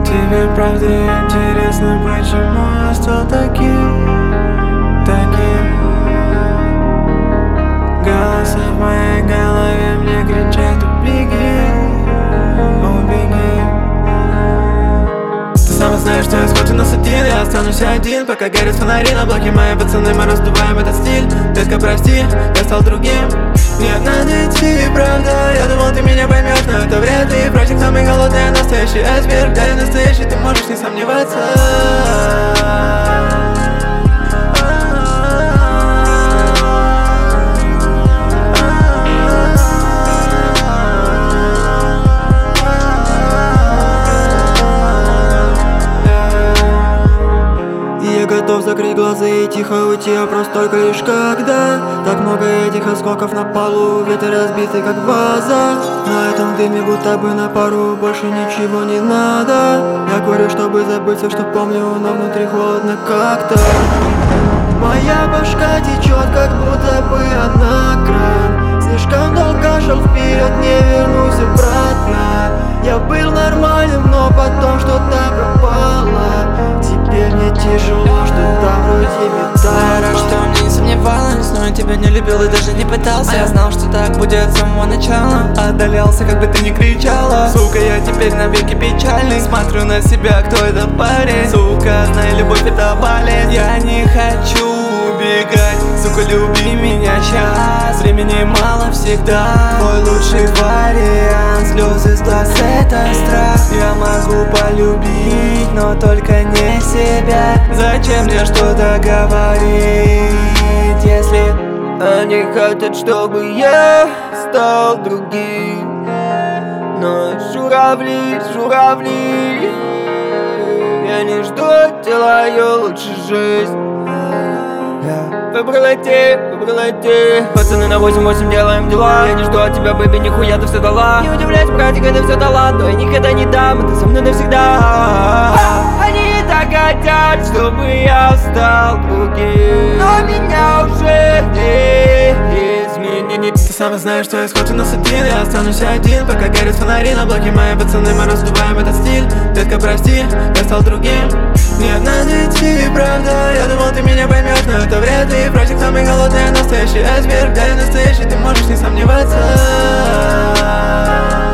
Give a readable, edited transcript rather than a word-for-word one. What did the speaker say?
Тебе правда интересно, почему я стал таким? Голоса в моей голове мне кричат: убеги, убеги. Ты сама знаешь, что я схожу на один. Я останусь один, пока горят фонари на блоке. Мои пацаны, мы раздуваем этот стиль. Детка, прости, я стал другим. Нет, надо идти, правда. Я думал, ты меня поймешь, но это вряд ли. Прочек самый голодный, настоящий айсберг. Да, я настоящий, ты можешь не сомневаться. Готов закрыть глаза и тихо уйти, а просто только лишь когда так много этих осколков на полу, ветер разбитый как ваза. На этом дыме будто бы на пару, больше ничего не надо. Я курю, чтобы забыть все, что помню, но внутри холодно как-то. Моя башка течет, как будто бы она кран. Слишком долго шел вперед, не вернусь обратно. Я был нормальным, но потом что-то пропало. Теперь мне тяжело, что-то вроде металла. Я рад, что мне не сомневалась, но я тебя не любил и даже не пытался. Я знал, что так будет с самого начала. Отдалялся, как бы ты ни кричала. Сука, я теперь навеки печальный. Смотрю на себя, кто это парень. Сука, знай, любовь это болезнь. Я не хочу убегать, сука, люби меня сейчас. Времени мало всегда. Твой лучший вариант, слезы с глаз это страх. Я могу полюбить, но только не себя. Зачем мне что-то говорить, если они хотят, чтобы я стал другим? Но журавли, журавли, я не жду, делаю лучше жизнь. Выбрала те, пацаны на 8-8 делаем дела. Я не жду от тебя, бэби, нихуя ты все дала. Не удивляйся, братик, это все талант, но я никогда не дам, это со мной навсегда. Они так хотят, чтобы я стал другим, но меня уже не изменить. Ты сама знаешь, что я схожу на один. Я останусь один, пока горят фонари на блоке. Мои пацаны, мы раздуваем этот стиль. Детка, прости, я стал другим. Нет, надо идти, правда. Я думал, ты меня поймешь, но это вряд ли. Прочек самый голодный, настоящий айсберг. Да, я настоящий, ты можешь не сомневаться.